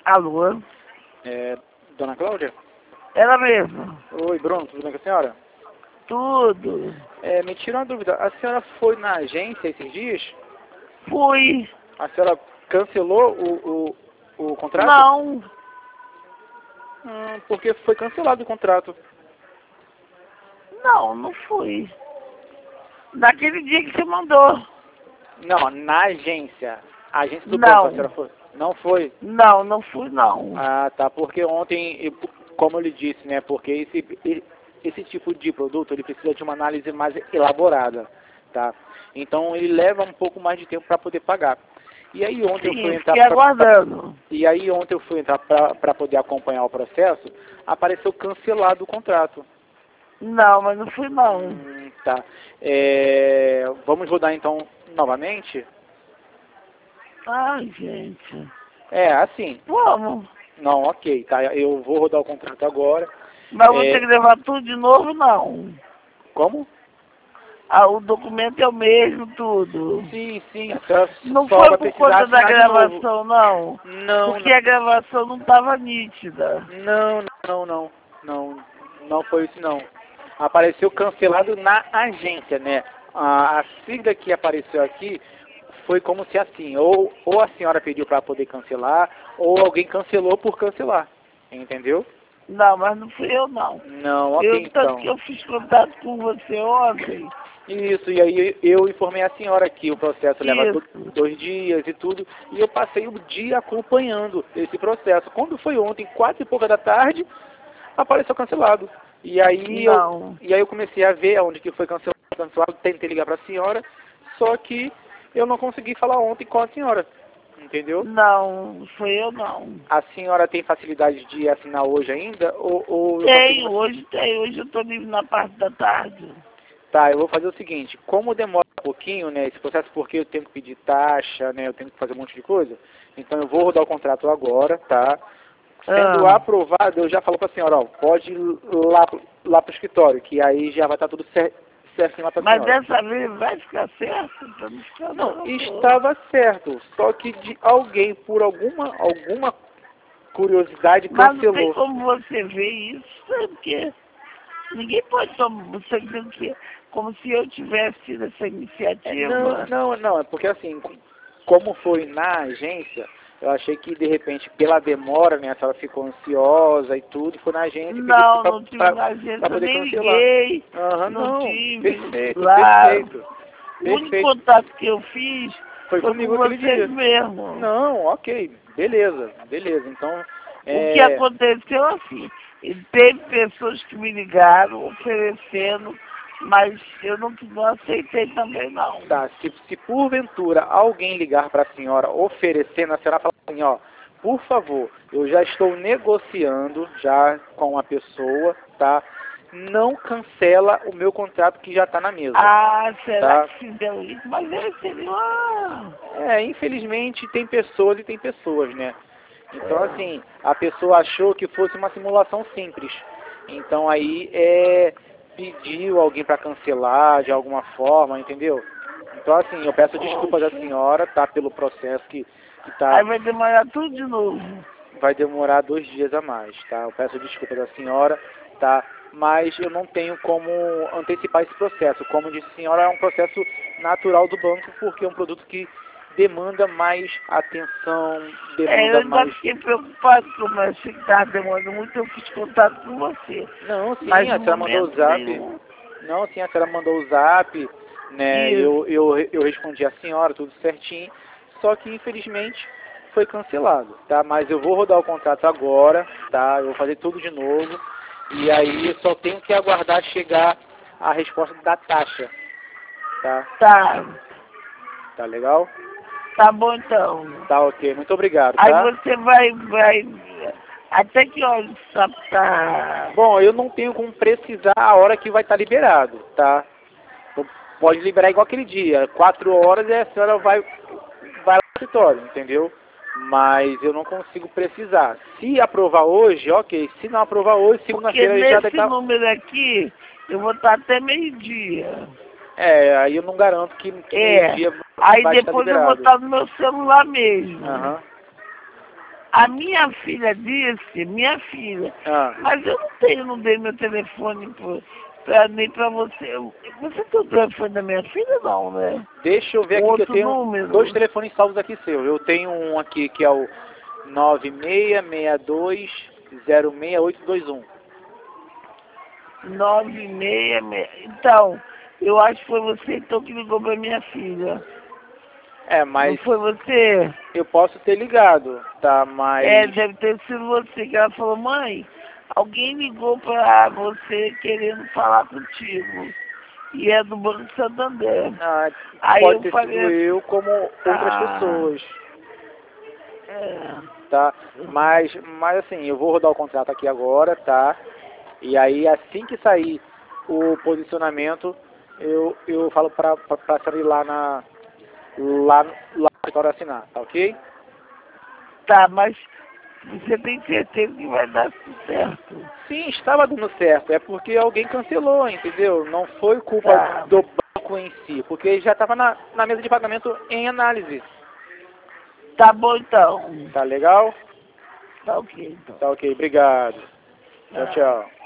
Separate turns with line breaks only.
Alô?
Dona Cláudia?
Ela mesma.
Oi, Bruno, tudo bem com a senhora?
Tudo.
Me tira uma dúvida, a senhora foi na agência esses dias?
Fui.
A senhora cancelou o contrato?
Não.
Porque foi cancelado o contrato.
Não, não fui. Naquele dia que você mandou.
Não, na agência. A agência do
Não.
banco, a senhora foi? Não foi?
Não, não fui não.
Ah, tá, porque ontem, como eu lhe disse, né, porque esse tipo de produto, ele precisa de uma análise mais elaborada, tá? Então, ele leva um pouco mais de tempo para poder pagar. E aí ontem
Sim,
eu fui entrar
aguardando.
E aí ontem eu fui entrar para poder acompanhar o processo, apareceu cancelado o contrato.
Não, mas não fui não.
Tá. Vamos rodar então novamente?
Ai, gente.
Assim.
Vamos.
Não, ok, tá. Eu vou rodar o contrato agora.
Mas vou ter que levar tudo de novo, não.
Como?
Ah, o documento é o mesmo, tudo.
Sim, a senhora
Não
só
foi
vai
por
precisar
conta da
assinar de novo.
gravação, não.
Não,
Porque a gravação não estava nítida.
não foi isso não. Apareceu cancelado na agência, né? A sigla que apareceu aqui foi como se assim, ou a senhora pediu para poder cancelar, ou alguém cancelou por cancelar, entendeu?
Não, mas não fui eu, não.
Não, ok,
Tanto
então.
que eu fiz contato com você ontem.
Isso, e aí eu informei a senhora que o processo leva
Isso.
2 dias e tudo, e eu passei o dia acompanhando esse processo. Quando foi ontem, 4h pouca da tarde, apareceu cancelado. E aí
Não.
eu comecei a ver onde que foi cancelado, tentei ligar para a senhora, só que eu não consegui falar ontem com a senhora, entendeu?
Não, fui eu, não.
A senhora tem facilidade de assinar hoje ainda? Ou eu
Tem,
consigo...
hoje tem. Hoje eu estou livre na parte da tarde.
Tá, eu vou fazer o seguinte, como demora um pouquinho, né, esse processo, porque eu tenho que pedir taxa, né, eu tenho que fazer um monte de coisa, então eu vou rodar o contrato agora, tá? Sendo aprovado, eu já falo para a senhora, ó, pode ir lá pro escritório, que aí já vai estar tudo certinho lá para a
Mas
senhora.
dessa vez vai ficar certo? Pra não ficar
Não, estava certo, só que de alguém, por alguma curiosidade,
Mas não tem
cancelou.
como você ver isso, porque ninguém pode tomar você dizendo que como se eu tivesse tido essa iniciativa.
Não, é porque assim, como foi na agência, eu achei que de repente, pela demora, né, a senhora ficou ansiosa e tudo, foi na agência e pediu
Não tive na agência,
poder
nem
cancelar.
liguei,
Não,
tive.
perfeito,
Lá,
perfeito.
o único contato que eu fiz
Foi
foi
comigo
com
aquele dia.
vocês mesmo.
Não, ok, beleza. Então,
O que aconteceu assim, teve pessoas que me ligaram oferecendo, mas eu não aceitei também não.
tá, se porventura alguém ligar para a senhora oferecendo, a senhora fala assim, ó, por favor, eu já estou negociando já com a pessoa, tá? Não cancela o meu contrato que já está na mesa.
Ah, será
tá?
que fizeram isso? Mas ele seria
Infelizmente tem pessoas e tem pessoas, né? Então, assim, a pessoa achou que fosse uma simulação simples. Então, aí, pediu alguém para cancelar de alguma forma, entendeu? Então, assim, eu peço desculpas à senhora, tá? Pelo processo que tá...
Aí vai demorar tudo de novo.
Vai demorar 2 dias a mais, tá? Eu peço desculpas à senhora, tá? Mas eu não tenho como antecipar esse processo. Como disse a senhora, é um processo natural do banco, porque é um produto que demanda mais atenção,
Eu
demanda
ainda
mais...
fiquei preocupado, como eu achei que estava demorando muito, eu fiz contato com você.
Não, sim,
Mas
a
no
senhora mandou o
momento
zap.
nenhum.
Não, sim, a senhora mandou o zap, né?
Isso.
Eu respondi a senhora, tudo certinho. Só que, infelizmente, foi cancelado, tá? Mas eu vou rodar o contrato agora, tá? Eu vou fazer tudo de novo. E aí eu só tenho que aguardar chegar a resposta da taxa, tá?
Tá.
Tá legal?
Tá bom então.
Tá ok, muito obrigado,
Aí
tá?
você vai. Até que horas tá.
Bom, eu não tenho como precisar a hora que vai estar liberado, tá? Pode liberar igual aquele dia, 4 horas e a senhora vai lá no escritório, entendeu? Mas eu não consigo precisar. Se aprovar hoje, ok. Se não aprovar hoje,
Porque
segunda-feira já deve
nesse
estar...
número aqui, eu vou estar até meio-dia.
Aí eu não garanto que meio-dia
Aí
vai estar
depois eu vou
liberado.
estar no meu celular mesmo.
Aham.
A minha filha disse, mas eu não dei meu telefone nem pra você. Você tem o telefone da minha filha, não, né?
Deixa eu ver aqui que eu tenho
número.
2 telefones salvos aqui seu. Eu tenho um aqui que é o 9662068821.
966. Então, eu acho que foi você então que ligou pra minha filha.
Mas...
Não foi você?
Eu posso ter ligado, tá? Mas...
deve ter sido você, que ela falou, mãe, alguém ligou pra você querendo falar contigo. E é do Banco Santander. Aí
pode
eu
ter
falei
sido eu como outras pessoas. Tá? Mas assim, eu vou rodar o contrato aqui agora, tá? E aí assim que sair o posicionamento, eu falo pra sair lá no escritório assinar, tá ok?
Tá, mas você tem certeza que vai dar tudo certo?
Sim, estava dando certo. É porque alguém cancelou, entendeu? Não foi culpa do banco em si, porque já estava na mesa de pagamento em análise.
Tá bom então.
Tá legal?
Tá ok então.
Tá ok, obrigado. Tchau, tchau.